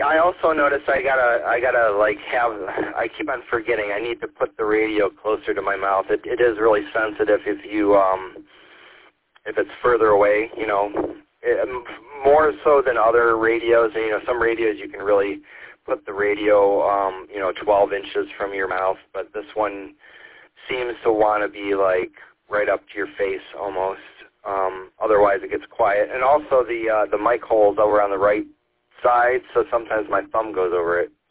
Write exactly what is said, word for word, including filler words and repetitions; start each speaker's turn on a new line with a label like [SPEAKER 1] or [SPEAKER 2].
[SPEAKER 1] I also noticed I gotta, I gotta like have, I keep on forgetting. I need to put the radio closer to my mouth. It, it is really sensitive if you, um, if it's further away. You know, it, more so than other radios. And, you know, some radios you can really put the radio, um, you know, twelve inches from your mouth, but this one seems to want to be like right up to your face almost. Um, otherwise, it gets quiet. And also the uh, the mic hole's over on the right side, so sometimes my thumb goes over it.